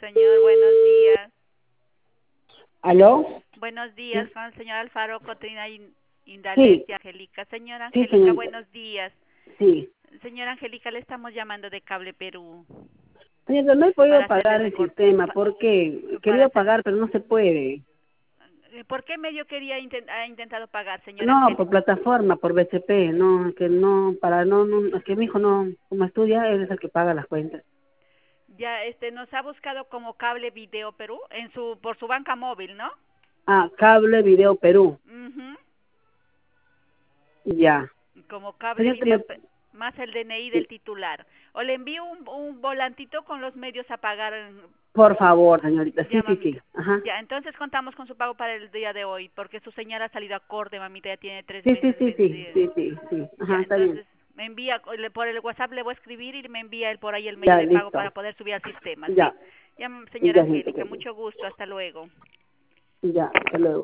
señor, buenos días. ¿Aló? Buenos días, con el señor Alfaro Cotrina Sí, Indalecia Angélica. Señora sí, Angélica, señorita. buenos días. Sí. Señora Angélica, le estamos llamando de Cable Perú Señorita, no he podido para hacerle pagar el sistema porque he para querido hacer. pagar, pero no se puede. ¿Por qué medio ha intentado pagar, señora No, Angélica? por plataforma, por BCP, no, que no, es que mi hijo no, como estudia, él es el que paga las cuentas. Ya, nos ha buscado como Cable Video Perú por su banca móvil, ¿no? Ah, Cable Video Perú. Mhm. Ya. Como Cable Señorita, Video más el DNI del titular. O le envío un volantito con los medios a pagar. por favor, señorita, Ya, sí, sí, sí. mamita. Ajá. Ya, entonces contamos con su pago para el día de hoy, porque su señal ha salido acorde, mamita, ya tiene 3 Sí, sí, meses sí, sí, vencidos. sí, sí, sí. Ya, Ajá, está bien. entonces me envía, por el WhatsApp le voy a escribir y me envía él por ahí el medio Ya, de pago para listo. poder subir al sistema, ¿sí? Ya, Ya, señora ya, señorita, Angélica, ok. mucho gusto, hasta luego. Ya, hasta luego.